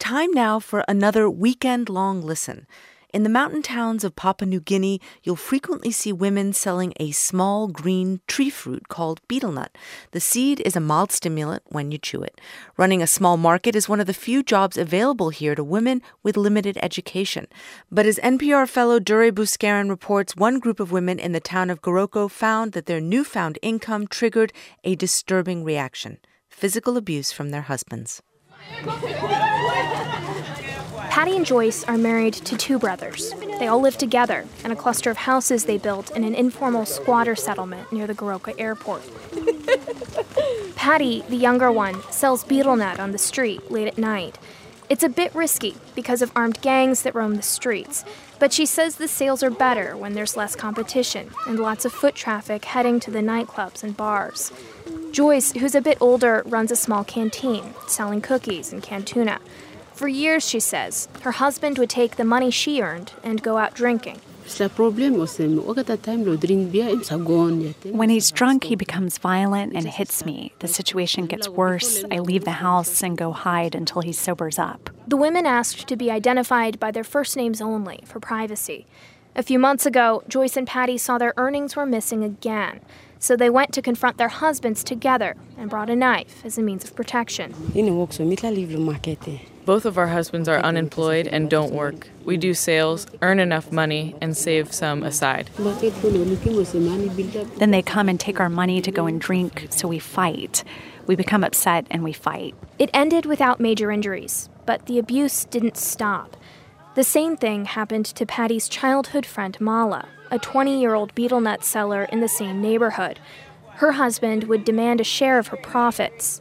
Time now for another weekend-long listen. In the mountain towns of Papua New Guinea, you'll frequently see women selling a small green tree fruit called betel nut. The seed is a mild stimulant when you chew it. Running a small market is one of the few jobs available here to women with limited education. But as NPR fellow Dure Buscarin reports, one group of women in the town of Goroko found that their newfound income triggered a disturbing reaction: physical abuse from their husbands. Patty and Joyce are married to two brothers. They all live together in a cluster of houses they built in an informal squatter settlement near the Goroka airport. Patty, the younger one, sells betel nut on the street late at night. It's a bit risky because of armed gangs that roam the streets, but she says the sales are better when there's less competition and lots of foot traffic heading to the nightclubs and bars. Joyce, who's a bit older, runs a small canteen, selling cookies and canned tuna. For years, she says, her husband would take the money she earned and go out drinking. When he's drunk, he becomes violent and hits me. The situation gets worse. I leave the house and go hide until he sobers up. The women asked to be identified by their first names only for privacy. A few months ago, Joyce and Patty saw their earnings were missing again. So they went to confront their husbands together and brought a knife as a means of protection. Both of our husbands are unemployed and don't work. We do sales, earn enough money, and save some aside. Then they come and take our money to go and drink, so we fight. We become upset and we fight. It ended without major injuries, but the abuse didn't stop. The same thing happened to Patty's childhood friend Mala, a 20-year-old betel nut seller in the same neighborhood. Her husband would demand a share of her profits.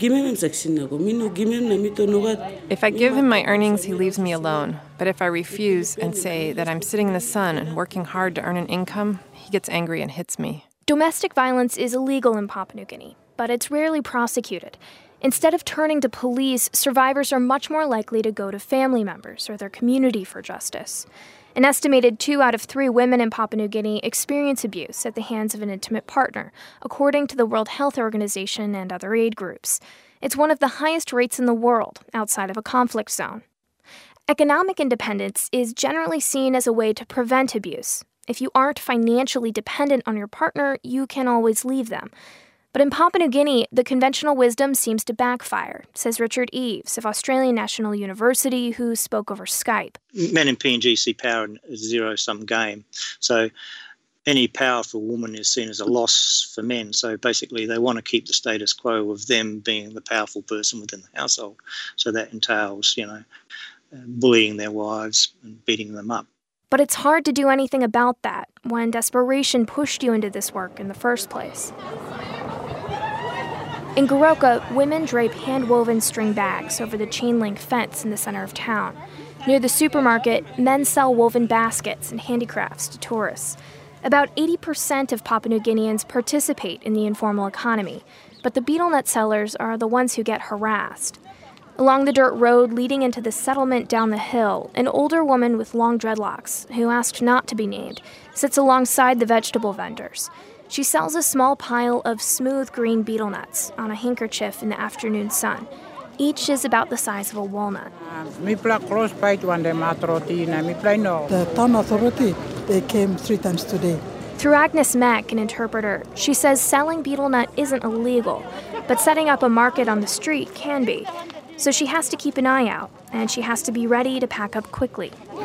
If I give him my earnings, he leaves me alone. But if I refuse and say that I'm sitting in the sun and working hard to earn an income, he gets angry and hits me. Domestic violence is illegal in Papua New Guinea, but it's rarely prosecuted. Instead of turning to police, survivors are much more likely to go to family members or their community for justice. An estimated 2 out of 3 women in Papua New Guinea experience abuse at the hands of an intimate partner, according to the World Health Organization and other aid groups. It's one of the highest rates in the world outside of a conflict zone. Economic independence is generally seen as a way to prevent abuse. If you aren't financially dependent on your partner, you can always leave them. But in Papua New Guinea, the conventional wisdom seems to backfire, says Richard Eves of Australian National University, who spoke over Skype. Men in PNG see power as a zero-sum game. So any powerful woman is seen as a loss for men. So basically they want to keep the status quo of them being the powerful person within the household. So that entails, bullying their wives and beating them up. But it's hard to do anything about that when desperation pushed you into this work in the first place. In Goroka, women drape hand-woven string bags over the chain-link fence in the center of town. Near the supermarket, men sell woven baskets and handicrafts to tourists. About 80% of Papua New Guineans participate in the informal economy, but the betel nut sellers are the ones who get harassed. Along the dirt road leading into the settlement down the hill, an older woman with long dreadlocks, who asked not to be named, sits alongside the vegetable vendors. She sells a small pile of smooth green betel nuts on a handkerchief in the afternoon sun. Each is about the size of a walnut. The town authority, they came 3 times today. Through Agnes Mack, an interpreter, she says selling betel nut isn't illegal, but setting up a market on the street can be. So she has to keep an eye out, and she has to be ready to pack up quickly. Or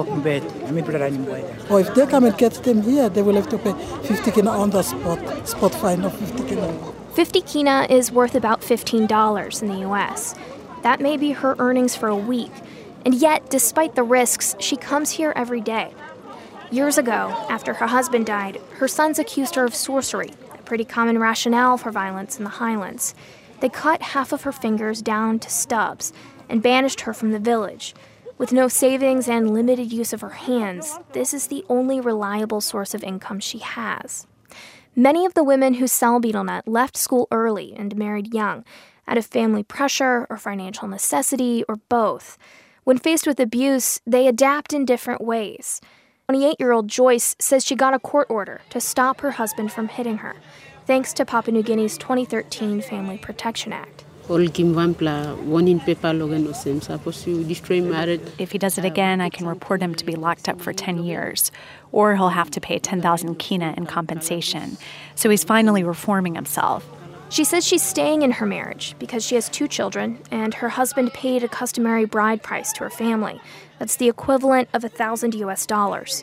if they come and get them here, they will have to pay 50 kina on the spot fine of 50 kina. 50 kina is worth about $15 in the U.S. That may be her earnings for a week. And yet, despite the risks, she comes here every day. Years ago, after her husband died, her sons accused her of sorcery, a pretty common rationale for violence in the highlands. They cut half of her fingers down to stubs and banished her from the village. With no savings and limited use of her hands, this is the only reliable source of income she has. Many of the women who sell betel nut left school early and married young, out of family pressure or financial necessity or both. When faced with abuse, they adapt in different ways. 28-year-old Joyce says she got a court order to stop her husband from hitting her, thanks to Papua New Guinea's 2013 Family Protection Act. If he does it again, I can report him to be locked up for 10 years, or he'll have to pay 10,000 kina in compensation. So he's finally reforming himself. She says she's staying in her marriage because she has 2 children, and her husband paid a customary bride price to her family. That's the equivalent of $1,000 US.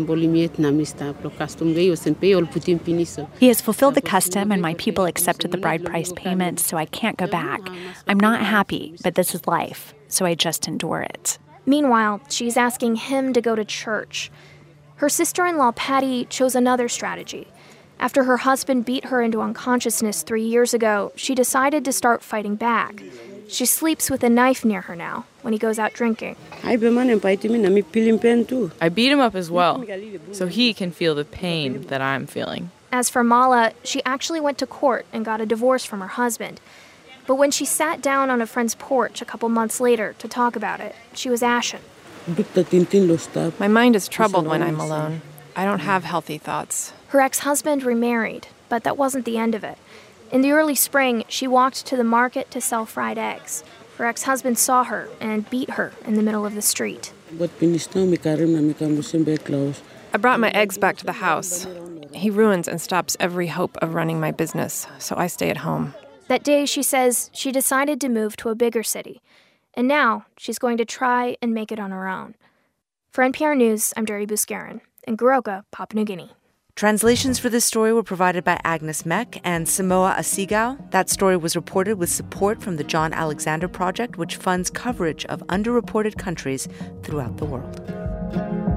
He has fulfilled the custom, and my people accepted the bride price payment, so I can't go back. I'm not happy, but this is life, so I just endure it. Meanwhile, she's asking him to go to church. Her sister-in-law, Patty, chose another strategy. After her husband beat her into unconsciousness 3 years ago, she decided to start fighting back. She sleeps with a knife near her now when he goes out drinking. I beat him up as well, so he can feel the pain that I'm feeling. As for Mala, she actually went to court and got a divorce from her husband. But when she sat down on a friend's porch a couple months later to talk about it, she was ashen. My mind is troubled when I'm alone. I don't have healthy thoughts. Her ex-husband remarried, but that wasn't the end of it. In the early spring, she walked to the market to sell fried eggs. Her ex-husband saw her and beat her in the middle of the street. I brought my eggs back to the house. He ruins and stops every hope of running my business, so I stay at home. That day, she says, she decided to move to a bigger city. And now, she's going to try and make it on her own. For NPR News, I'm Jerry Buscarin in Goroka, Papua New Guinea. Translations for this story were provided by Agnes Meck and Samoa Asigao. That story was reported with support from the John Alexander Project, which funds coverage of underreported countries throughout the world.